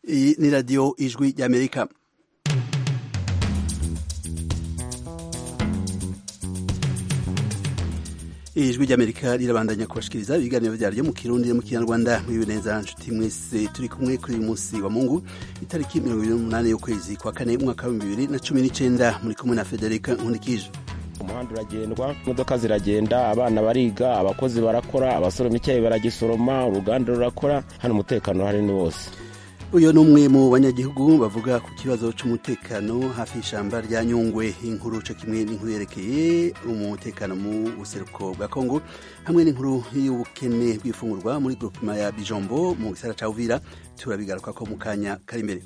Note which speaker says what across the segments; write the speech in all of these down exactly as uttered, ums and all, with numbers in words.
Speaker 1: Iyi ni radiyo ijwi ry'Amerika. Ijwi ry'Amerika rirabandanya kubashikiriza ibiganiro vyaryo mu Kirundi no mu Kinyarwanda. Mwibe neza nshuti mwese, turi kumwe kuri uyu munsi wa Mungu itariki mirongo ibiri n'umunani y'ukwezi kwa kane umwaka wa bibiri na cumi n'icenda. Muri kumwe na Federica Nkundikije.
Speaker 2: Umuhanda uragendwa, imodoka ziragenda, abana bariga, abakozi barakora, abasoroma icyayi baragisoroma, uruganda rurakora, hano umutekano hari ni wose.
Speaker 1: Uyo numwe mu banyagihugu bavuga ku kibazo cy'umutekano hafi y'ishamba rya Nyungwe. Inkuru cyo kimwe n'inkuru yerekeye umutekano mu buseruko bwa Kongo hamwe n'inkuru y'ubukene bw'ifungurwa muri groupement ya Bijombo mu gisara ca Uvira turabigaruka ko mu kanya kari imbere.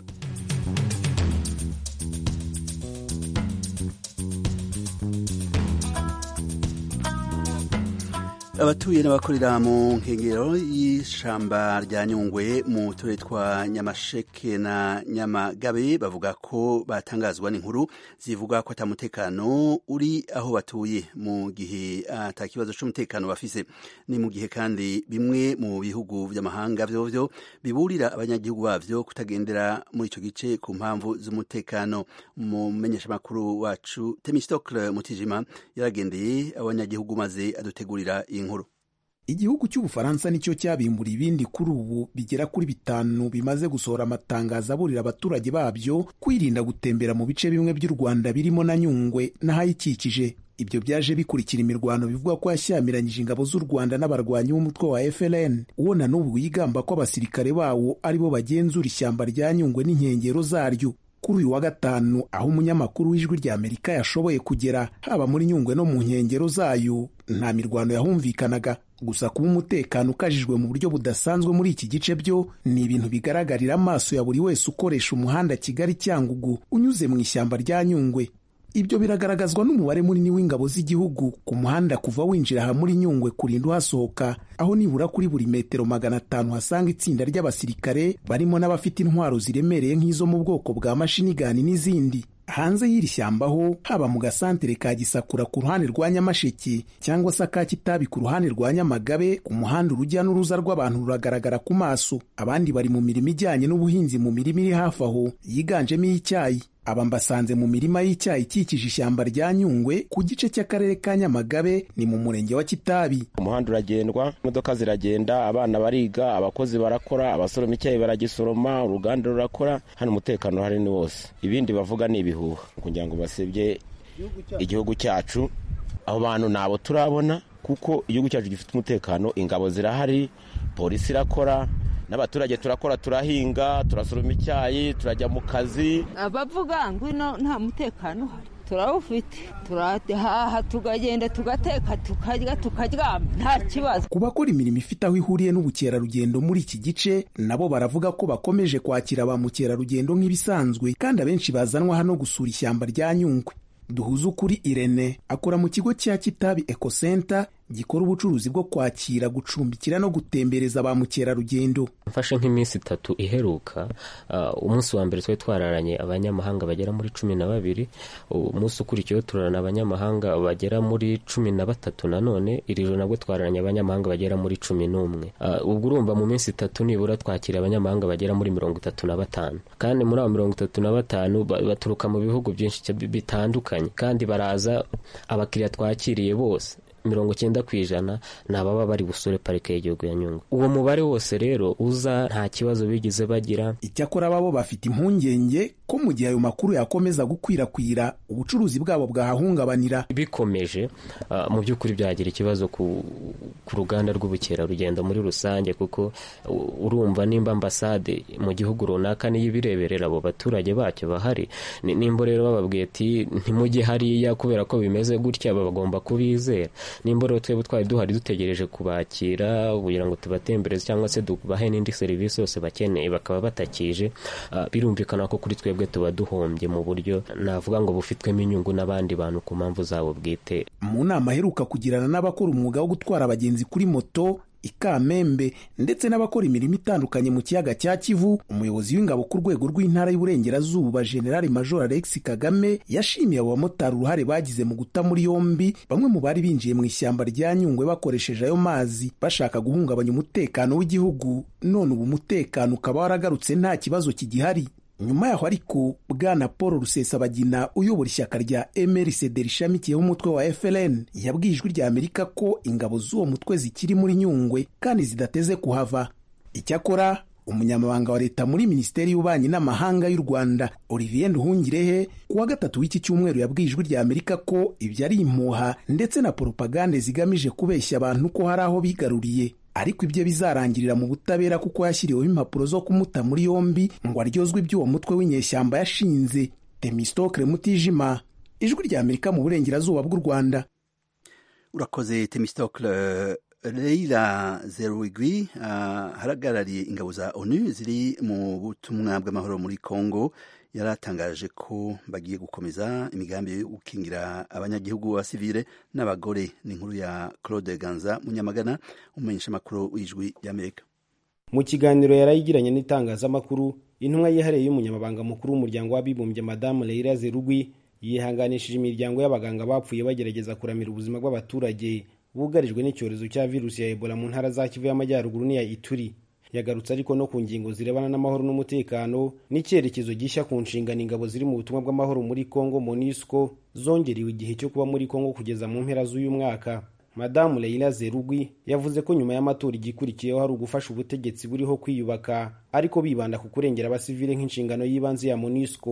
Speaker 1: Abatuye n'abakorera mu nkengero y'ishamba rya Nyungwe mu turere twa Nyamasheke na Nyamagabe bavuga ko batangazwa n'inkuru zivuga ko atamutekano uri aho batuye, mu gihe ata kibazo cy'umutekano bafise. Ni mu gihe kandi bimwe mu bihugu vy'amahanga vyovyo biburira abanyagihugu bavyo kutagendera muri ico gice ku mpamvu z'umutekano. Mu menyeshamakuru wacu Temistokle Mutijima yaragendeye abanyagihugu maze adutegurira inkuru.
Speaker 3: Igihugu cy'Ubufaransa nicyo cyabimbura ibindi kuri ubu bigera kuri bitanu bimaze gusohora amatangazo aburira abaturage babyo kwirinda gutembera mu bice bimwe by'u Rwanda birimo na Nyungwe n'ahayikikije. Ibyo byaje bikurikira imirwano bivuga ko yashyamiranyije ingabo z'u Rwanda n'abarwanyi b'umutwe wa F L N, uwo na n'ubu yigamba ko abasirikare bawo aribo bagenzura ishyamba rya Nyungwe n'inkengero zaryo. Kuri uyu wa gatanu, aho umunyamakuru w'ijwi rya Amerika yashoboye kugera, haba muri Nyungwe no mu nkengero zayo, nta mirwano yahumvikanaga. Gusa kuba umutekano ukajijwe mu buryo budasanzwe muri iki gice byo ni ibintu bigaragarira amaso ya buri wese ukoresha umuhanda Kigali Cyangugu unyuze mu ishyamba rya Nyungwe. Ibyo biragaragazwa n'umubare munini w'ingabo z'igihugu ku muhanda kuva winjira aha muri Nyungwe kurinda uhasohoka, aho nibura kuri buri metero magana atanu hasanga itsinda ry'abasirikare barimo n'abafite intwaro ziremereye nk'izo mu bwoko bwa mashinigani n'izindi. Hanze y'iri shyamba ho, haba mu gasantere ka Gisakura ku ruhande rwa Nyamasheke cyangwa se ka Kitabi ku ruhande rwa Nyamagabe, ku muhanda urujya n'uruza rw'abantu ruragaragara ku maso. Abandi bari mu mirimo ijyanye n'ubuhinzi mu mirima iri hafi aho yiganjemo iy'icyayi. Aba mbasanze mu mirima y'icyayi ikikije ishyamba rya Nyungwe ku gice cy'akarere ka Nyamagabe, ni mu murenge wa Kitabi.
Speaker 2: Umuhanda uragendwa, imodoka ziragenda, abana bariga, abakozi barakora, abasoroma icyayi baragisoroma, uruganda rurakora, hano umutekano hari ni wose. Ibindi bavuga ni ibihuha kugira ngo basebye igihugu cyacu. Abo bantu nabo turabona kuko igihugu cyacu gifite umutekano, ingabo zirahari, polisi irakora, n'abaturage turakora, turahinga, turasoroma icyayi, turajya mu kazi.
Speaker 4: Abavuga ngo ino nta mutekano uhari, turawufite, turahaha, tugagenda, tugateka, tukarya, tukaryama, nta kibazo.
Speaker 3: Ku bakora imirimo ifite aho ihuriye n'ubukerarugendo muri iki gice, nabo baravuga ko bakomeje kwakira ba mukerarugendo nk'ibisanzwe, kandi abenshi bazanwa hano gusura ishyamba rya Nyungwe. Duhuze ukuri Irene akora mu kigo cya Kitabi Eco Center gikora ubucuruzi bwo kwakira, gucumbikira no gutembereza ba mukerarugendo.
Speaker 5: Mfashe nk'iminsi itatu iheruka, uh, umunsi wa mbere twari twararanye abanyamahanga bagera muri cumi na babiri, umunsi ukurikiyeho turarana abanyamahanga bagera muri cumi na batatu, nanone iri joro nabwo twararanye abanyamahanga bagera muri cumi n'umwe. Uh, ubwo urumva mu minsi itatu nibura twakira abanyamahanga bagera muri mirongo itatu na batanu, kandi muri abo mirongo itatu na batanu baturuka mu bihugu byinshi bitandukanye, kandi baraza. Abakiriya twakiriye bose mirongo cyenda ku ijana ni ababa bari gusura parike y'igihugu ya Nyungwe. Uwo mubare wose rero uza nta kibazo bigize bagira.
Speaker 3: Icyakora babo bafite impungenge ko mu gihe ayo makuru yakomeza gukwirakwira, ubucuruzi bwabo bwahahungabanira.
Speaker 5: Bikomeje uh, mu by'ukuri byagira ikibazo ku, ku ruganda rw'ubukerarugendo muri rusange, kuko uh, urumva nimba ambasade mu gihugu runaka niyo ibireberera abo baturage bacyo bahari, nimba rero bababwiye ati ntimujye hariya kubera ko bimeze gutya, bagomba kubizera. Nimba rero twebwe twari duhari dutegereje kubakira kugira ngo tubatembereze cyangwa se dubahe n'indi serivisi yose bakeneye bakaba batakije, uh, birumvikana ko kuri twebwe tuba duhombye mu buryo navuga ngo bufitwemo inyungu n'abandi bantu ku mpamvu zabo bwite.
Speaker 3: Mu nama aheruka kugirana n'abakora umwuga wo gutwara abagenzi kuri moto, Ikamembe ndetse n'abakora imirimo itandukanye mu kiyaga cya Kivu. Umuyobozi w'ingabo ku rwego rw'intara y'Uburengerazuba General Major Alex Kagame yashimiye abo bamotari uruhare bagize mu guta muri yombi bamwe mu bari binjiye mu ishyamba rya Nyungwe bakoresheje ayo mazi bashaka guhungabanya umutekano w'igihugu, none ubu umutekano ukaba waragarutse nta kibazo kigihari. Nyuma yaho ariko Bwana Paul Rusesabagina uyobora ishyaka rya M R C D rishamikiyeho umutwe wa F L N yabwiye Ijwi rya Amerika ko ingabo z'uwo mutwe zikiri muri Nyungwe kandi zidateze kuhava. Icyakora umunyamabanga wa leta muri Minisiteri y'Ububanyi n'Amahanga y'u Rwanda Olivier Nduhungirehe kuwa gatatu w'iki cyumweru yabwiye Ijwi rya Amerika ko ibyo ari impuha ndetse na propagande zigamije kubeshya abantu ko hari aho bigaruriye, ariko ibyo bizarangirira mu butabera kuko yashyiriweho impapuro zo kumuta muri yombi ngo aryozwe iby'uwo mutwe w'inyeshyamba yashinze. Temistokle Mutijima, Ijwi rya Amerika mu burengerazuba bw'u Rwanda.
Speaker 1: Urakoze Temistokle. Leila Zerugui uh, haragarariye ingabo za ONU ziri mu butumwa bw'amahoro muri Kongo yaratangaje ko bagiye gukomeza imigambi yo gukingira abanyagihugu ba civile n'abagore. Ni inkuru ya Claude Ganza Munyamagana, umumenyesha makuru w'Ijwi ry'Amerika.
Speaker 6: Mu kiganiro yarayigiranye n'itangazamakuru, intumwa yihariye y'umunyamabanga mukuru w'umuryango w'abibumbye Madame Leila Zerugui yihanganishije imiryango y'abaganga bapfuye bagerageza kuramira ubuzima bw'abaturage bugarijwe n'icyorezo cya virusi ya Ebola mu ntara za Kivu y'Amajyaruguru n'iya Ituri. Yagarutse ariko no ku ngingo zirebana n'amahoro n'umutekano n'icyerekezo gishya ku nshingano ingabo ziri mu butumwa bw'amahoro muri Kongo MONUSCO zongerewe igihe cyo kuba muri Kongo kugeza mu mpera z'uyu mwaka. Madamu Leila Zerugui yavuze ko nyuma y'amatora igikurikiyeho hari ugufasha ubutegetsi buriho kwiyubaka, ariko bibanda ku kurengera abasivile nk'inshingano y'ibanze ya MONUSCO.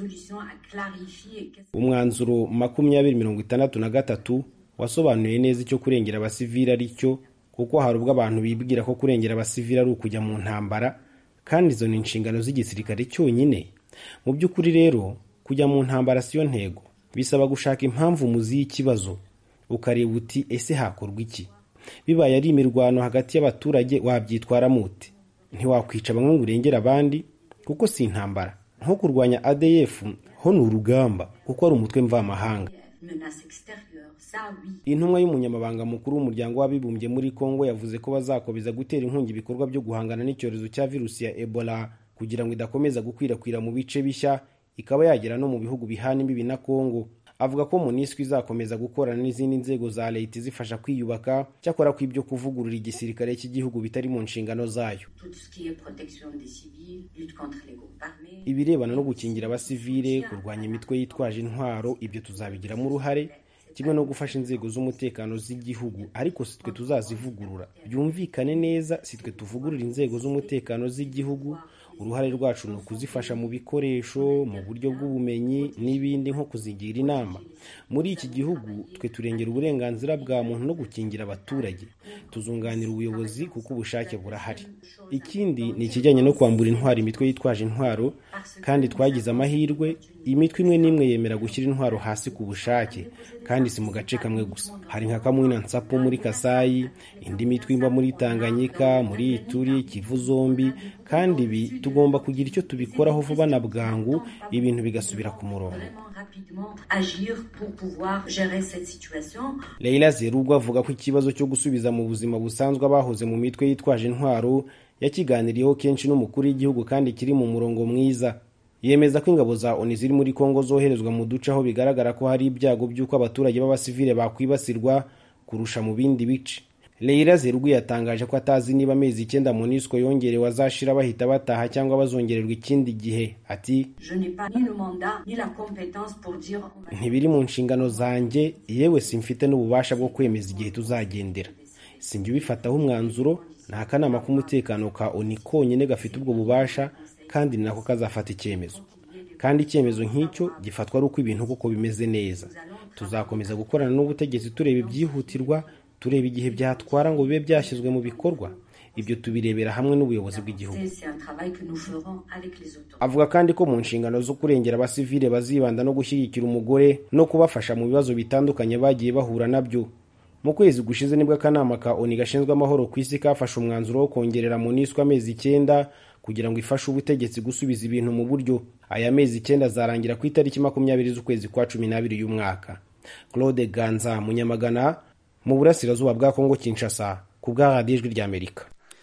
Speaker 6: Umwanzuro makumyabiri mirongo itandatu na gatatu wasobanuye neza icyo kurengera abasivile ari cyo, kuko hari ubwo abantu bibwira ko kurengera abasivile ari ukujya mu ntambara, kandi izo ni inshingano z'igisirikare cyonyine. Mu by'ukuri rero kujya mu ntambara siyo ntego, bisaba gushaka impamvu muzi y'ikibazo ukareba uti ese hakorwa iki. Bibaye ari imirwano hagati y'abaturage wabyitwara mute? Ntiwakwica bamwe ngo urengere abandi kuko si intambara. Nko kurwanya A D F ho ni urugamba kuko ari umutwe mvamahanga. Intumwa y'umunyamabanga mukuru w'umuryango w'abibumbye muri Kongo yavuze ko bazakomeza gutera inkunga ibikorwa byo guhangana n'icyorezo cya virusi ya Ebola kugira ngo idakomeza gukwirakwira mu bice bishya ikaba yagera no mu bihugu bihana imbibi na Kongo. Avuga ko MONUSCO izakomeza gukorana n'izindi nzego za leta zifasha kwiyubaka, cyakora ko ibyo kuvugurura igisirikare cy'igihugu bitari mu nshingano zayo. Ibirebana no gukingira abasivile, kurwanya imitwe yitwaje intwaro, ibyo tuzabigiramo uruhare, kimwe no gufasha inzego z'umutekano z'igihugu, ariko sitwe tuzazivugurura. Byumvikane neza, sitwe tuvugurura inzego z'umutekano z'igihugu. Uruhare rwacu ni ukuzifasha mu bikoresho, mu buryo bw'ubumenyi n'ibindi, nko kuzigira inama. Muri iki gihugu twe turengera uburenganzira bwa muntu no gukingira abaturage. Tuzunganira ubuyobozi kuko ubushake burahari. Ikindi ni ikijyanye no kwambura intwaro imitwe yitwaje intwaro, kandi twagize amahirwe, imitwe imwe n'imwe yemera gushyira intwaro hasi ku bushake, kandi si mu gace kamwe gusa. Hari nka Kamwina Nsapo muri Kasayi, indi mitwe imba muri Tanganyika, muri Ituri, Kivu zombi, kandi ibi tugomba kugira icyo tubikoraho vuba na bwangu ibintu bigasubira ku murongo. Leila Zerugui avuga ko ikibazo cyo gusubiza mu buzima busanzwe abahoze mu mitwe yitwaje intwaro yakiganiriyeho kenshi n'umukuru w'igihugu kandi kiri mu murongo mwiza. Yemeza ko ingabo za ONU ziri muri Kongo zoherezwa mu duce aho bigaragara ko hari ibyago by'uko abaturage b'abasivile bakwibasirwa kurusha mu bindi bice. Leila Zerugui yatangaje ko atazi niba amezi icyenda MONUSCO yongerewe azashira bahita bataha cyangwa bazongererwa ikindi gihe. Ati, ntibiri mu nshingano zanjye, yewe simfite n'ububasha bwo kwemeza igihe tuzagendera. Sinjye ubifataho umwanzuro, nta kanama k'umutekano ka ONU konyine gafite ubwo bubasha, kandi ni nako kazafata icyemezo. Kandi icyemezo nk'icyo gifatwa ari uko ibintu kuko bimeze neza. Tuzakomeza gukorana n'ubutegetsi tureba ibyihutirwa, tureba igihe byatwara ngo bibe byashyizwe mu bikorwa. Ibyo tubirebera hamwe n'ubuyobozi bw'igihugu. Avuga kandi ko mu nshingano zo kurengera abasivile bazibanda no gushyigikira umugore no kubafasha mu bibazo bitandukanye bagiye bahura nabyo. Mu kwezi gushize nibwo akanama ka ONU gashinzwe amahoro ku isi kafashe umwanzuro wo kongerera MONUSCO amezi icyenda kugira ngo ifashe ubutegetsi gusubiza ibintu mu buryo. Aya mezi icyenda azarangira ku itariki makumyabiri z'ukwezi kwa cumi n'abiri y'umwaka. Claude Ganza Munyamagana, mu burasirazuba bwa Kongo Kinshasa, ku ku bwa radiyo ijwi ry'Amerika.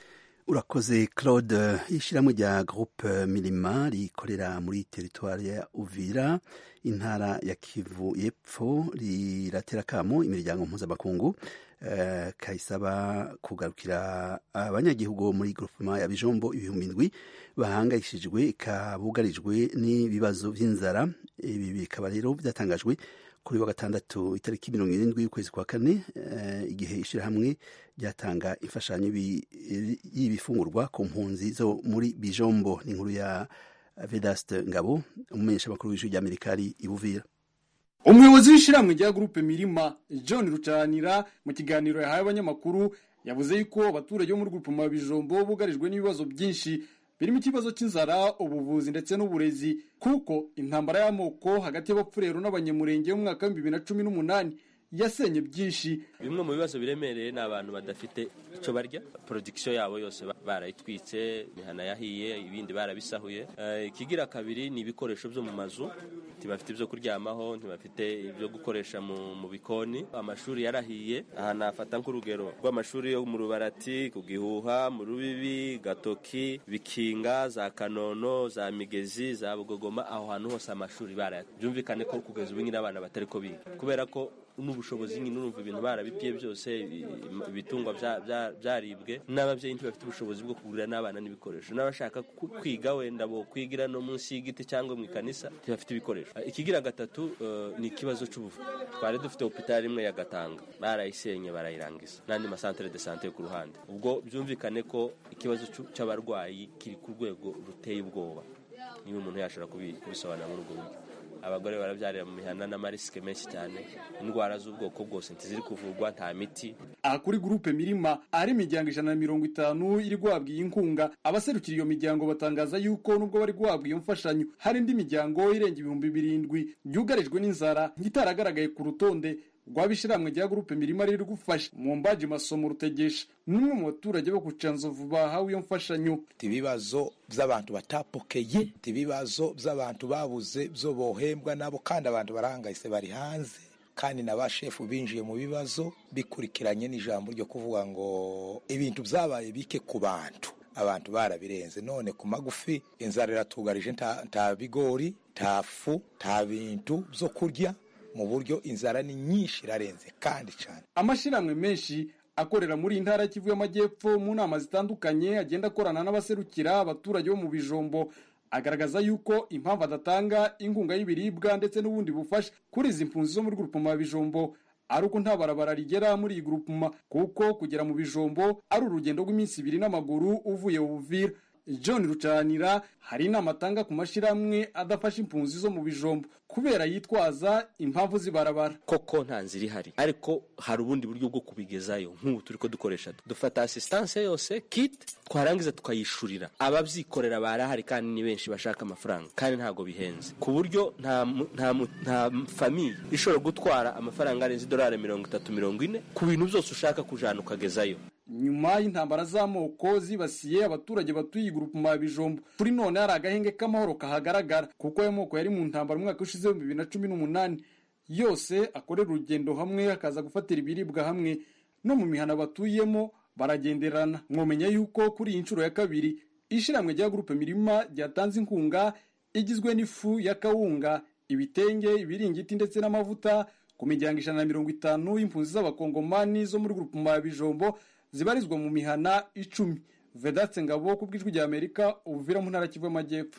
Speaker 1: urakoze Claude. ishyirahamwe rya Groupe Milima rikorera muri teritwari ya Uvira intara ya Kivu y'Epfo riratera kamo imiryango mpuzamakungu uh, kayisaba kugarukira abanyagihugu muri groupement ya Bijombo ibihumbi indwi bahangayishijwe kabugarijwe n'ibibazo by'inzara. Ibi bikaba rero byatangajwe kuri wa gatandatu itariki mirongo irindwi y'ukwezi kwa kane uh, igihe ishyirahamwe ryatanga imfashanyo y'ibifungurwa ku mpunzi zo muri Bijombo. Ni inkuru ya Vedaste Ngabo, umumenyesha makuru w'ijwi ry'Amerika ari i Buvira.
Speaker 7: Umuyobozi w'ishyirahamwe rya Groupe Mirima John Rucanira mu kiganiro yahaye abanyamakuru yavuze yuko abaturage bo muri Groupe ma Bijombo bugarijwe n'ibibazo byinshi birimo ikibazo cy'inzara, ubuvuzi ndetse n'uburezi, kuko intambara y'amoko hagati y'abapfurero n'abanyamurenge mu mwaka wa bibiri na cumi n'umunani yasenye byinshi.
Speaker 8: Bimwe mu bibazo biremereye n'abantu badafite icyo barya, production yabo yose barayitwitse, imihana yahiye, ibindi barabisahuye. Ikigira uh, kabiri ni ibikoresho byo mu mazu, ntibafite ibyo kuryamaho, ntibafite ibyo gukoresha mu, mu bikoni. Amashuri yarahiye, aha nafata nk'urugero rw'amashuri yo mu Rubarati, ku Gihuha, mu Rubibi, Gatoki, Bikinga, za Kanono, za Migezi, za Bugogoma, aho hantu hose amashuri barayatse. Byumvikane ko kugeza ubu nyine abana batari ko biga kubera ko n'ubushobozi nyine urumva ibintu barabipye byose, ibitungwa byaribwe, n'ababyeyi ntibafite ubushobozi bwo kugurira n'abana n'ibikoresho, n'abashaka kwiga wenda bo kwigira no munsi y'igiti cyangwa mu ikanisa ntibafite ibikoresho. Ikigira gatatu uh, ni ikibazo cy'ubuvuzi. Twari dufite hospital imwe ya Gatanga barayisenye barayirangiza n'andi ma centre de santé ku ruhande. Ubwo byumvikane ko ikibazo cy'abarwayi kiri ku rwego ruteye ubwoba, niba umuntu yashobora kubisobanura muri ubwo buryo. Abagore barabyarira mu mihana n'amarisike menshi cyane, indwara z'ubwoko bwose ntiziri kuvurwa, nta miti.
Speaker 7: Aha kuri Groupe Mirima ari imiryango ijana na mirongo itanu iri guhabwa iyi nkunga. Abaserukira iyo miryango batangaza yuko nubwo bari guhabwa iyo mfashanyo hari indi miryango irenga ibihumbi birindwi byugarijwe n'inzara nk'itaragaragaye ku rutonde rw'abishiramwe rya Groupe Mirima riri gufasha. Mu mbaji Masomo Rutegesha n'umwe mu baturage bo ku Canzovu bahawe iyo mfashanyo.
Speaker 9: Ibibazo by'abantu batapokeye, ibibazo by'abantu babuze byo bohembwa nabo, kandi abantu barahangayise bari hanze, kandi n'abashefu binjiye mu bibazo bikurikiranye n'ijambo ryo kuvuga ngo ibintu byabaye bike ku bantu, abantu barabirenze. None ku magufi inzara iratugarije, nta bigori, nta fu, nta bintu byo kurya, mu buryo inzara ni nyinshi irarenze kandi cyane.
Speaker 7: Amashiramwe menshi akorera muri intara ya Kivu y'Amajyepfo mu nama zitandukanye agenda akorana n'abaserukira abaturage bo mu Bijombo agaragaza yuko impamvu adatanga inkunga y'ibiribwa ndetse n'ubundi bufasha kuri izi mpunzi zo muri Groupe ma Bijombo ari uko nta barabara rigera muri iyi Groupe ma, kuko kugera mu Bijombo ari urugendo rw'iminsi ibiri n'amaguru uvuye Uvira. John Rucanira hari inama atanga ku mashiramwe adafasha impunzi zo mu Bijombo kubera yitwaza impamvu zibarabara.
Speaker 8: Koko nta nzira ihari, ariko hari ubundi buryo bwo kubigezayo. Nk'ubu turi ko dukoresha dufata assistance yose kit, twarangiza tukayishurira ababyikorera. Barahari kandi ni benshi bashaka amafaranga, kandi ntago bihenze ku buryo nta nta nta famille ishobora gutwara amafaranga arenze dolari mirongo itatu mirongo ine ku bintu byose ushaka kujana ukagezayo. Nyuma y'intambara z'amoko zibasiye abaturage batuye Groupe ma Bijombo, kuri none hari agahenge k'amahoro kahagaragara, kuko ayo moko yari mu ntambara mu mwaka ushize wa bibiri na cumi n'umunani yose akorera urugendo hamwe, akaza gufatira ibiribwa hamwe, no mu mihana batuyemo baragenderana. Mwomenya yuko kuri iyi nshuro ya kabiri ishiramwe rya Groupe Mirima ryatanze inkunga igizwe n'ifu ya kawunga, ibitenge, ibiringiti ndetse n'amavuta ku miryango ijana na mirongo itanu y'impunzi z'abakongomani zo muri Groupe ma Bijombo zibarizwa mu mihana icumi. Vedaste Ngabo ku bw'ijwi rya Amerika, Uvira mu ntara Kivu y'Amajyepfo.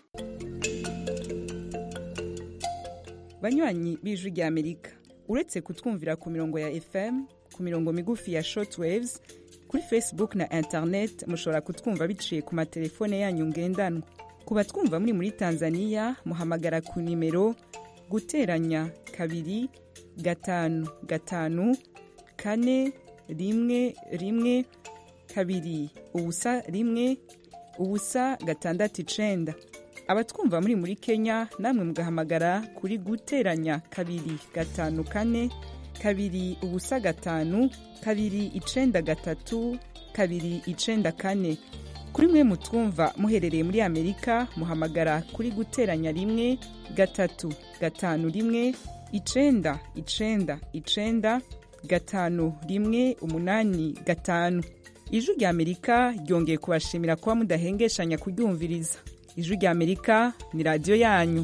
Speaker 10: Banywanyi b'ijwi rya Amerika, uretse kutwumvira ku mirongo ya F M, ku mirongo migufi ya shortwaves, kuri Facebook na internet mushobora kutwumva biciye ku matelefone yanyu ngendanwa. Ku batwumva muri muri Tanzania muhamagara ku nimero guteranya kabiri gatanu gatanu kane rimwe rimwe kabiri ubusa rimwe ubusa gatandatu icenda. Abatwumva muri muri Kenya namwe mugahamagara kuri guteranya kabiri gatanu kane kabiri ubusa gatanu kabiri icenda gatatu kabiri icenda kane. Kuri mwe mutwumva muherereye muri Amerika muhamagara kuri guteranya rimwe gatatu gatanu rimwe icenda icenda icenda gatanu rimwe umunani gatanu. Ijwi rya Amerika ryongeye kubashimira kuba mudahengeshanya kuryumviriza. Ijwi rya Amerika ni radiyo yanyu.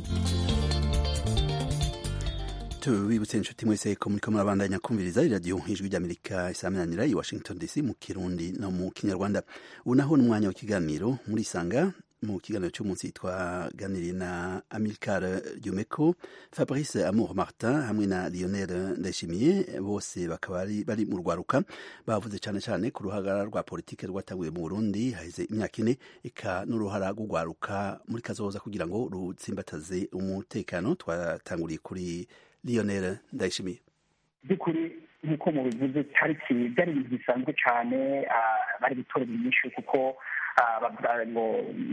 Speaker 1: tubibutse inshuti mwese ko muriko murabandanya kumviriza iradiyo ijwi ry'Amerika isaminanira i Washington D C mu Kirundi no mu Kinyarwanda. Ubu naho ni umwanya w'ikiganiro muri Sanga. Mu kiganiro cy'umunsi twaganiriye na Amilcar Diomeko, Fabrice Amour Martin hamwe na Lionel Ndayishimiye, bose bakaba bari mu rwaruka bavuze cyane cyane ku ruhagara rwa politike rwatanguye mu Burundi haheze imyaka ine, eka n'uruhara rw'urwaruka muri kazoza kugira ngo rutsimbataze umutekano. Twatanguriye kuri Lionel Ndayishimiye.
Speaker 11: by'ukuri nk'uko mubivuze cyari byari ibintu bisanzwe cyane, bari gutora inyishu kuko bavuga ngo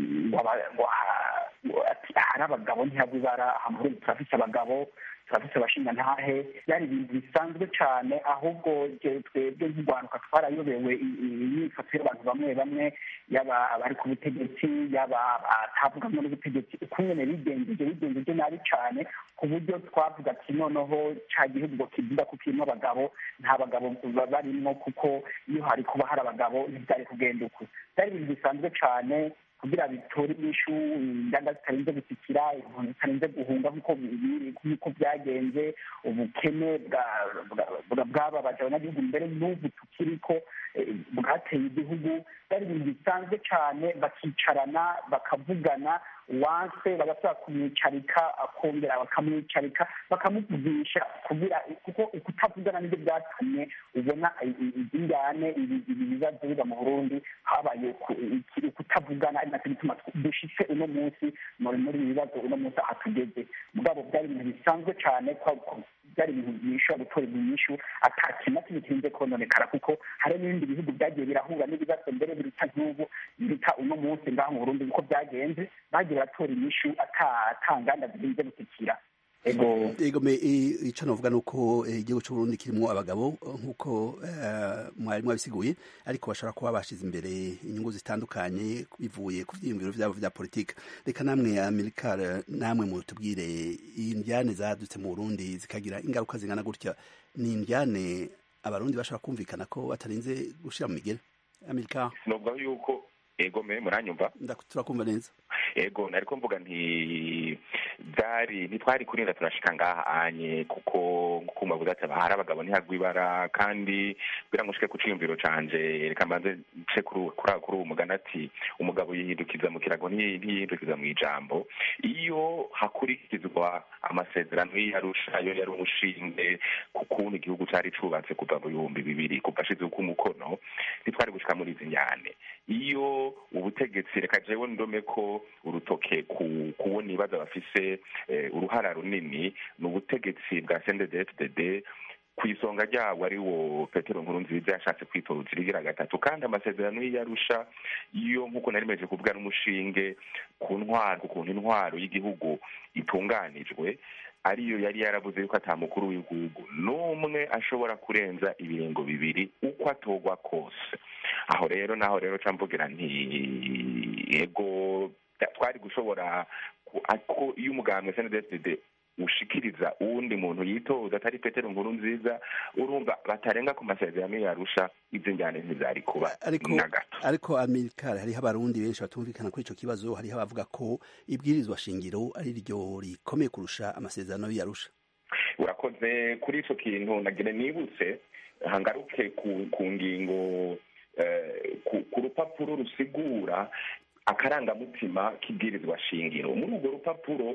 Speaker 11: hari abagabo ntihabwe ibara, turafise abagabo turafise abashinga ntahe, byari ibintu bisanzwe cyane. ahubwo twebwe nk'urwaruka twarayobewe imyifato y'abantu bamwe bamwe, yaba abari ku butegetsi yaba atavugamwe n'ubutegetsi, ukungene bigenjeje bigenjeje nabi cyane, ku buryo twavuga ati noneho ca gihugu kivuga ko kirimo abagabo nta bagabo barimwo, kuko iyo hari kuba hari abagabo ntibyari kugenda uko. byari ibintu bisanzwe cyane kugira bitore inyishu, inganda zitarinze gusikira, impunzi zitarinze guhunga nk'uko byagenze, ubukene bwababaje abanyagihugu mbere n'ubu tukiriko bwateye igihugu. byari ibintu bisanzwe cyane, bakicarana bakavugana, wanse bagasaba kumwicarika akongera bakamwicarika bakamuvugisha, kugira kuko ukutavugana nibyo byatumye ubona ingane ibi bibazo biba mu Burundi, habaye kutavugana, ari nacyo gituma dushitse uno munsi muri ibi bibazo uno munsi aha tugeze. mugabo byari ibintu bisanzwe cyane, byari ibintu bishobora gutorerwa inyishu ata kintu na kimwe kirinze kononekara, kuko hari n'ibindi bihugu byagiye birahura n'ibibazo mbere biruta nk'ubu biruta uno munsi ngaha mu Burundi uko byagenze, bagiye batora inyishu ata nganda zirinze gusikira.
Speaker 1: ego ego me ico novuga nuko igihugu cy'u Burundi kirimo abagabo nkuko mwari mwabisiguye, ariko bashobora kuba bashize imbere inyungu zitandukanye bivuye ku vyiyumviro vyabo vya politika. Reka namwe Amilcar, namwe mutubwire indyane zadutse mu Burundi zikagira ingaruka zingana gutya, ni indyane abarundi bashobora kumvikana ko batarinze gushira mu migere? Amilcar,
Speaker 12: novuga yuko ego me muranyumva?
Speaker 1: Turakumva neza.
Speaker 12: Ego nariko mvuga nti byari ntitwari kurinda turashika ngaha anye, kuko nkuko mbavuze ati hari abagabo ntihagwa ibara, kandi kugira ngo nshike ku ciyumviro canje reka mbanze nce kuri kuri uwo mugani ati umugabo yihindukiza mu kirago ntiyihindukiza mu ijambo. iyo hakurikizwa amasezerano y'Arusha yo yari umushinge ku kuntu igihugu cari cubatse kuva mu bihumbi bibiri kuva ashizeko umukono, ntitwari gushika muri izi njyane. iyo ubutegetsi reka jewe ndome ko urutoke ku kubona ibibazo bafise uruhara runini ni ubutegetsi bwa C N D D F D D, ku isonga ryabo ari wo Petero Nkurunziza yashatse kwitora urugira gatatu, kandi amasezerano y'Arusha iyo nkuko narimeje kuvuga n'umushinge ku ntwaro, ukuntu intwaro y'igihugu itunganijwe, ariyo yari yaravuze yuko ata mukuru w'igihugu n'umwe ashobora kurenza ibiringo bibiri uko atogwa kose. aho rero naho rero camvugira nti ego twari gushobora ko iyo umugambwe C N D D F D D ushikiriza uwundi muntu yitoza atari Petero Nkurunziza, urumva batarenga ku masezerano y'Arusha, izo njyane ntizari kuba na gato.
Speaker 1: Ariko Amilcar, hariho abarundi benshi batumvikana kuri ico kibazo, hariho abavuga ko ibwirizwa shingiro ari ryo rikomeye kurusha amasezerano y'Arusha.
Speaker 12: Urakoze kuri ico kintu, nagire nibutse hangaruke ku, ku ngingo eh, ku, ku rupapuro rusigura akarangamutima k'ibwirizwa shingiro. muri urwo rupapuro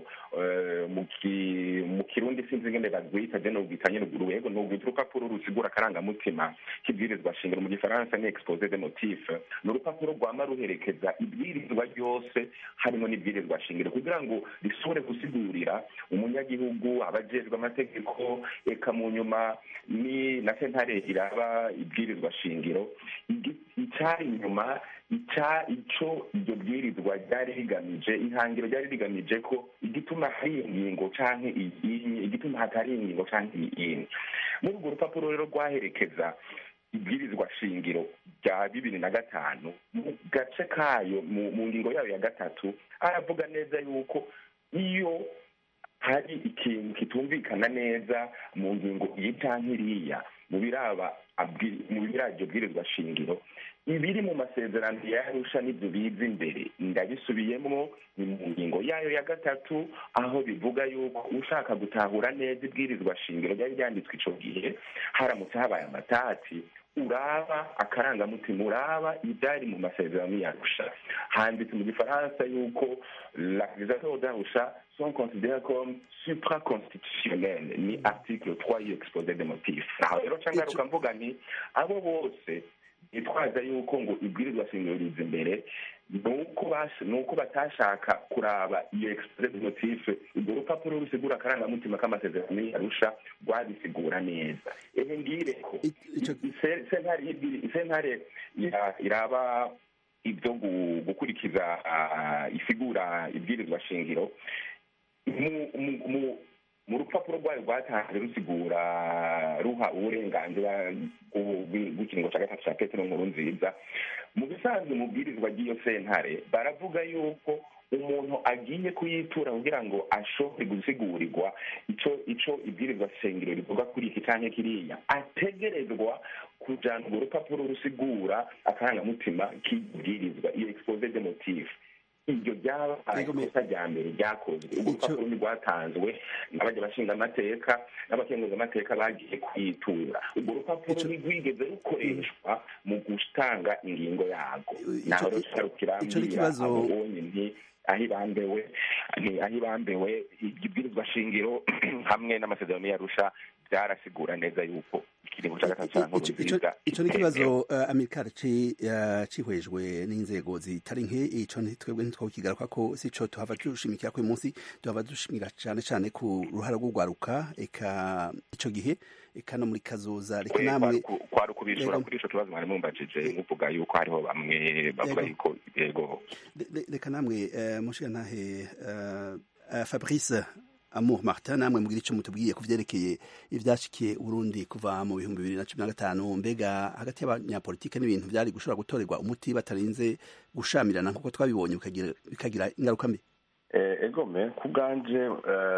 Speaker 12: mu kirundi sinzi ngene bagwita je nobwitanye n'urwego nobwita urupapuro rusigura akarangamutima k'ibwirizwa shingiro, mu gifaransa ni exposé des motifs. ni urupapuro rwama ruherekeza ibwirizwa ryose harimo n'ibwirizwa shingiro, kugira ngo risubire gusigurira umunyagihugu, abajejwe amategeko, eka mu nyuma ni na sentare iraba ibwirizwa shingiro icari inyuma ica ico iryo bwirizwa ryari rigamije, ihangiro ryari rigamije ko igituma hari ingingo canke iyi, igituma hatari ingingo canke iyi. muri urwo rupapuro rero rwaherekeza ibwirizwa shingiro rya bibiri na gatanu, mu gace kayo mu ngingo yayo ya gatatu aravuga neza yuko iyo hari ikintu kitumvikana neza mu ngingo iyi canke iriya, mu biraba mu biraryo bwirizwa shingiro ibiri mu masezerano ya Arusha n'ibyo biza imbere ndabisubiyemo ni mu ngingo yayo ya gatatu aho bivuga yuko ushaka gutahura neza ibwirizwa shingiro ryari ryanditswe ico gihe haramutse habaye amatati uraba akarangamutima uraba ibyari mu masezerano ya Arusha handitse mu gifaransa yuko la réalisation d'Arusha sont considérés comme supraconstitutionnels ni article trois y'exposé des motifs naho rero cangaruka mvuga nti abo bose itwaza yuko ngo ibwirizwa shingiro riza imbere nuko basi nuko batashaka kuraba iyo exposé des motifs urwo rupapuro rusigura akarangamutima k'amasezerano ya Arusha rwabisigura neza ehe ngire ko sentare sentare iraba ibyo gukurikiza isigura ibwirizwa shingiro mu mu rupapuro rwayo rwatanze rusigura ruha uburenganzira bw'ikiringo cya gatatu cya petero nkuru nziza mu bisanzwe mu bwirizwa ry'iyo sentare baravuga yuko umuntu agiye kuyitura kugira ngo ashobore gusigurirwa ico ico ibwirizwa shingiro rivuga kuri iki canke kiriya ategerezwa kujana urwo rupapuro rusigura akarangamutima k'ibwirizwa iyo exposé des motifs iryo ryabaye ikosa rya mbere ryakozwe ubwo rupapuro ntirwatanzwe n'abajya bashinga amateka n'abakenguza amateka bagiye kwitura urwo rupapuro ntirwigeze rukoreshwa mu gutanga ingingo yarwo naho rero kirambira abonye nti aho ibambewe ni aho ibambewe ibwirizwa shingiro hamwe n'amasezerano y'Arusha byarasigura neza yuko ikiringo cya gatatu cya nkuru nziza
Speaker 1: ico ni kibazo Amerika cihwejwe n'inzego zitari nke ico twebwe ntitwokigaruka ko sico tuhava dushimikira ko uyu munsi tuhava dushimira cane cane ku ruhara rw'ugwaruka eka ico gihe eka no muri kazoza reka namwe
Speaker 12: kwari kubishura kuri ico kibazo mwari mumbajije muvuga yuko hariho bamwe bavuga yuko yego
Speaker 1: reka namwe mushika ntahe Fabrice Amour Martin namwe mugira ico mutubwiye kuvyerekeye ivyashikiye Burundi kuva mu bihumbi bibiri na cumi na gatanu mbega hagati y'abanyapolitike n'ibintu vyari gushobora gutorerwa umuti batarinze gushamirana nkuko twabibonye bikagira bikagira ingaruka mbi
Speaker 13: egome ku bwanje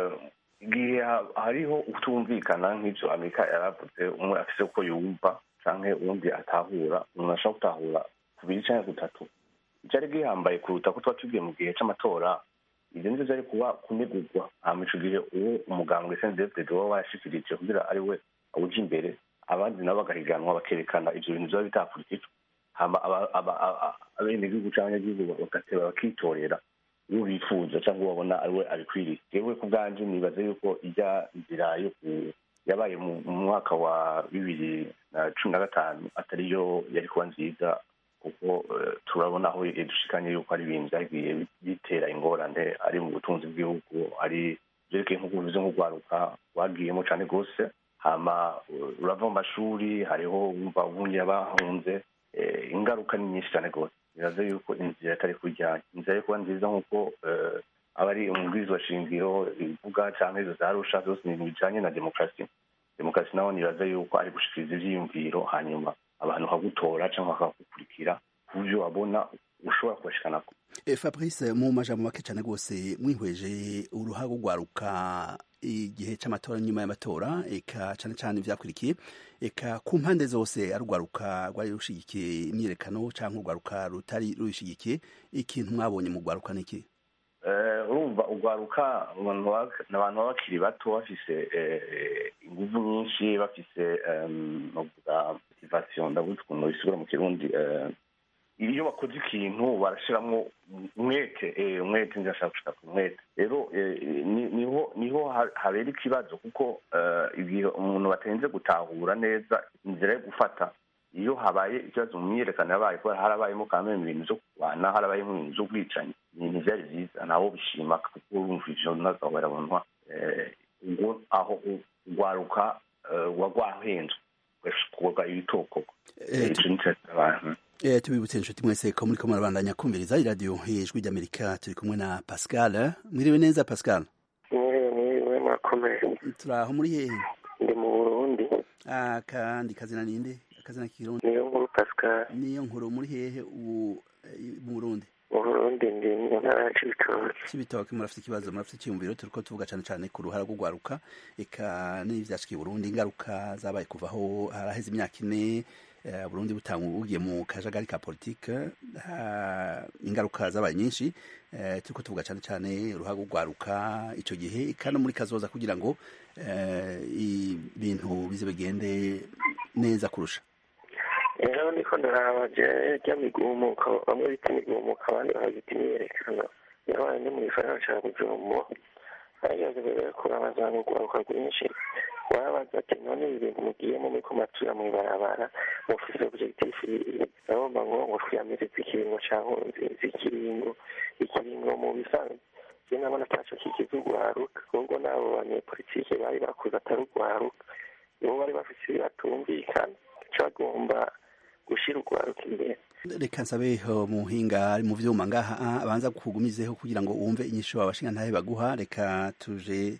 Speaker 13: igihe hariho utumvikana nk'ivyo Amerika yaravuze umwe afise uko yumva canke uwundi atahura umuntu ashaka gutahura kubiri canke gutatu icari gihambaye kuruta ko twatubwiye mu gihe c'amatora ibyo nivyo vyari kuba kunegurwa hama ico gihe uwo umugambwe S N D F D waba washikirije kugira ari we awuja imbere abandi nabo bagahiganwa bakerekana ivyo bintu vyaba bitakurikijwe hama abenegihugu canke abanyagihugu bagateba bakitorera uwo bifuza canke uwo babona ari we abikwiriye jewe ku bwanje nibaza yuko ijya nzira yo yabaye mu mwaka wa bibiri na cumi na gatanu atariyo yari kuba nziza kuko turabona aho dushikanye yuko ari ibintu byagiye bitera ingorane ari mu butunzi bw'igihugu ari byerekeye nk'uko bivuze nk'urwaruka wagiyemo cyane rwose hama urava mu mashuri hariho wumva ubundi abahunze ingaruka ni nyinshi cyane rwose biraza yuko inzira atari kujyanye inzira yo kuba nziza nk'uko abari umubwiriza shingiro ivuga cyangwa izo za Arusha zose ni bijanye na demokarasi demokarasi naho nibaza yuko ari gushikiriza ivyiyumviro hanyuma abantu hagutora cyangwa bakagukurikira ku byo wabona ushobora kubashikanako
Speaker 1: Fabrice mu majambo make cyane rwose mwihweje uruhago rwaruka igihe c'amatora nyuma y'amatora eka cyane cyane vyakurikiye eka ku mpande zose arugwaruka rwari rushigikiye imyerekano cyangwa urwaruka rutari rushigikiye ikintu mwabonye mu rwaruka niki
Speaker 13: urumva urwaruka abantu baba bakiri bato bafise inguvu nyinshi bafise motivation ndabuze ukuntu bisigura mu kirundi iyo bakoze ikintu barashiramwo umwete umwete ndashaka gushaka ku mwete rero niho niho habera ikibazo kuko igihe umuntu batenze gutahura neza inzira yo gufata iyo habaye ikibazo mu myiyerekano yabaye ko harabayemo kandi ibintu byo kubana harabayemo ibintu byo kwicanya ni byari byiza nabo bishima kuko urumva ivyo nazo barabonwa ngo aho ugwaruka wagwahenzwe gashikuga ibitoko ico ni cyane
Speaker 1: Eh tubibutse inshuti mwese ko muri ko murabandanya kumviriza iradiyo y'ijwi ry'Amerika turi kumwe na Pascal mwiriwe neza Pascal
Speaker 14: mwiriwe mwakomeye
Speaker 1: turaho muri hehe
Speaker 14: ndi mu Burundi
Speaker 1: ah kandi kazina ninde akazina kirundi
Speaker 14: niyo nkuru Pascal
Speaker 1: niyo nkuru muri hehe mu Burundi
Speaker 14: mu Burundi Burundi ndi mu ntara ya Cibitoke.
Speaker 1: Cibitoke murafite ikibazo murafite icyumviro turiko tuvuga cyane cyane ku ruhara rwo gwaruka eka n'ivyashikiye Burundi ingaruka zabaye kuvaho haraheze imyaka ine Burundi butanguye mu kajagari ka politique ingaruka zabaye nyinshi turiko tuvuga cyane cyane uruhara rwo gwaruka ico gihe kandi muri kazoza kugira ngo ibintu bize bigende neza kurusha.
Speaker 14: Rero niko ndaraba je ry'amigumuka bamwe bita imigumuka abandi bahagita imyerekano yabaye ni mu gisagara ca Bujumbura hariyaze kurabaza n'urwaruka rwinshi wabaza ati none ibintu mugiyemo muriko matura mw'ibarabara mufise objectif bagomba ngo ngo twiyamirize ikiringo ca nkunzi ikiringo ikiringo mu bisanzwe je nabona ataco kigize urwaruka ubwo nabo banyepolitike bari bakuze atari urwaruka nibo bari bafise ibibatumvikana cagomba gushira urwaruka imbere.
Speaker 1: Reka nsabe muhinga ari mu vyuma ngaha abanza kugumizeho kugira ngo wumve inyisho abashinga ntahe baguha. Reka tuje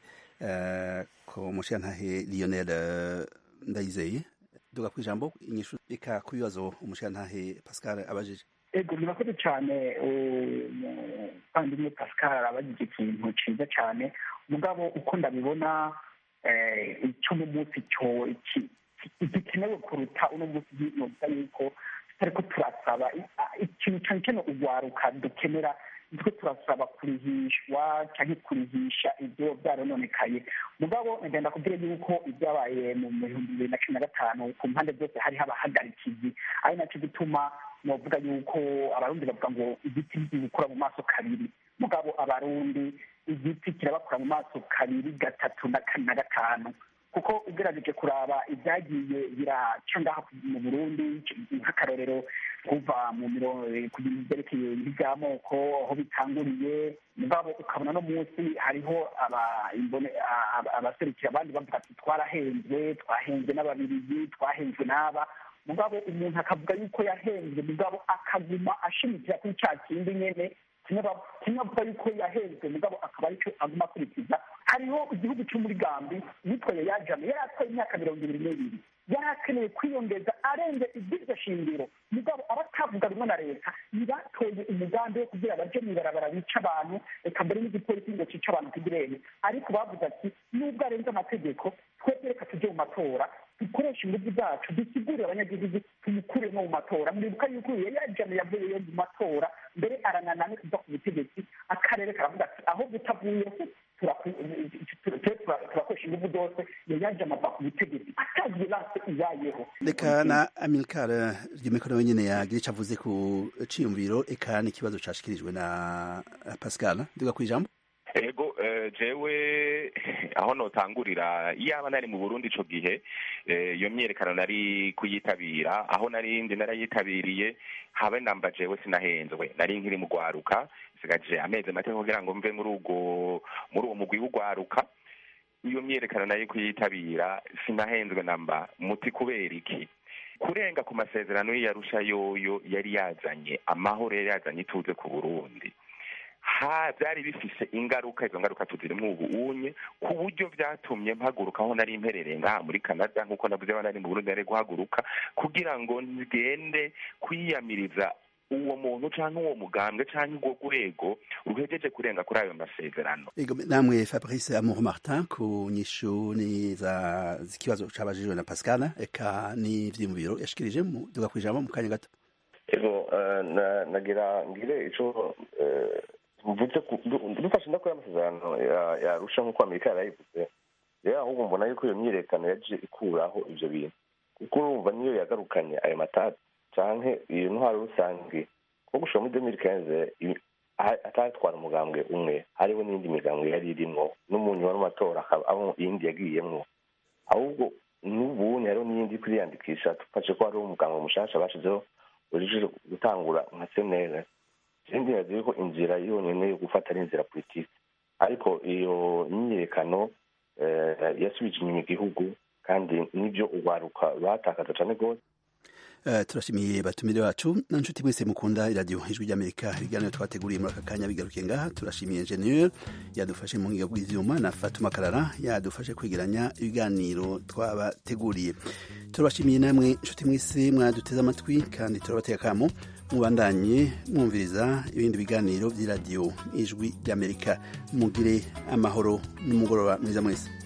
Speaker 1: ko mushinga ntahe Lionel Ndayizeye duga kwijambo inyisho reka kubibazo umushinga ntahe Pascal abajije.
Speaker 11: Ego murakoze cyane kandi ni Pascal abajije ikintu ciza cyane mugabo uko ndabibona icyo mu munsi cyo iki igikenewe kuruta uno munsi n'ubwo yuko ariko turasaba ikintu cyane cyane urwaruka dukenera nitwe turasaba kurihishwa cyangwa kurihisha ibyo byarononekaye mugabo ngenda kubwira yuko ibyabaye mu bihumbi bibiri na cumi na gatanu ku mpande zose hari habahagarikizi ari nacyo gituma novuga yuko abarundi bavuga ngo igiti gikura mu maso kabiri mugabo abarundi igiti kirabakura mu maso kabiri gatatu na kane na gatanu kuko ugerageje kuraba ibyagiye biraca ngaha mu Burundi nk'akarorero kuva mu mirongo ku bintu byerekeye iby'amoko aho bitanguriye mugabo ukabona no munsi hariho abaserukira abandi bavuga ati twarahenzwe twahenzwe n'ababirigi twahenzwe n'aba mugabo umuntu akavuga yuko yahenzwe mugabo akaguma ashimikira kuri cya kindi nyene kimwe avuga yuko yahenzwe mugabo akaba aricyo aguma akurikiza. Hariho igihugu cyo muri Gambi yitwaye yajame yari atwaye imyaka mirongo ibiri n'ibiri yari akeneye kwiyongeza arenze iby'iryo shingiro mugabo abatavuga rumwe na leta ntibatoye umugambi wo kugira baje mw'ibarabara bica abantu reka mbere n'igipolisi ngo cica abantu kugirene ariko bavuze ati nubwo arenze amategeko twebwe reka tujye mu matora dukoresha ingufu zacu dusigurire abanyagihugu tumukuremo mu matora muribuka yuko yajame yavuyeyo mu matora mbere arananane kuva ku butegetsi akarere karavuga ati aho butavuye turakoresha ingufu zose yaje amava ku butegetsi atagiye lase iyayeho.
Speaker 1: Reka na Amilcar Ryemeko nawe nyene yagira ico avuze ku ciyumviro eka n'ikibazo cashikirijwe na Pascal ndiga kwijambo.
Speaker 12: Ego jewe aho notangurira iyaba nari mu Burundi ico gihe iyo myerekano nari kuyitabira aho nari ndi narayitabiriye habe namba jewe sinahenzwe nari nkiri mu gwaruka sigaje ameze make kugira ngo mve muri ugo muri uwo mugwi w'ugwaruka iyo myerekano nari kuyitabira sinahenzwe namba muti kubera iki kurenga ku masezerano y'Arusha yoyo yari yazanye amahoro yari yazanye ituze ku Burundi ha byari bifise ingaruka izo ngaruka tuzirimo ubu unye ku buryo byatumye mpaguruka aho nari imperereye ngaha muri Canada nkuko navuze abana nari mu Burundi nari guhaguruka kugira ngo ngende kwiyamiriza uwo muntu canke uwo mugambwe canke urwo rwego ruhejeje kurenga kuri ayo masezerano.
Speaker 1: Ego namwe Fabrice Amour Martin ku nyishu ni za zikibazo cabajijwe na Pascal eka ni vyimubiro yashikirije mu duga kwijambo mu kanya gato.
Speaker 13: Ego nagira ngire ico mvuze dufashe ndakora amasezerano yarusha nk'uko Amerika yarayivuze rero ahubwo mbona yuko iyo myirekano yaje ikuraho ivyo bintu kuko urumva niyo yagarukanye ayo matati canke iyo ntwaro rusange ko gushora muri deux mille quinze atatwara umugambwe umwe hariho n'indi migambwe yari irimwo n'umuntu wari matora abo iyindi yagiyemwo ahubwo n'ubundi hariho n'iyindi kwiyandikisha tufashe ko hariho umugambwe mushasha bashizeho urije gutangura nka senere sindi yazi ko inzira yonyene yo gufata ari inzira politiki ariko iyo myirekano yasubije inyuma igihugu kandi nibyo ugwaruka batakaza cane gose.
Speaker 1: Uh, turashimiye batumire bacu na nshuti mwese mukunda iradiyo ijwi ry'Amerika. Ibiganiro twateguriye muri aka kanya bigarukiye ngaha. Turashimiye Engineer yadufashe mu ngiga bw'ivyuma na Fatuma Karara yadufashe kwegeranya ibiganiro twabateguriye. Turashimiye namwe nshuti mwese mwaduteze amatwi kandi turabateka kamo mubandanye mwumviriza ibindi biganiro by'iradiyo ijwi ry'Amerika. Mugire amahoro n'umugoroba mwiza mwese.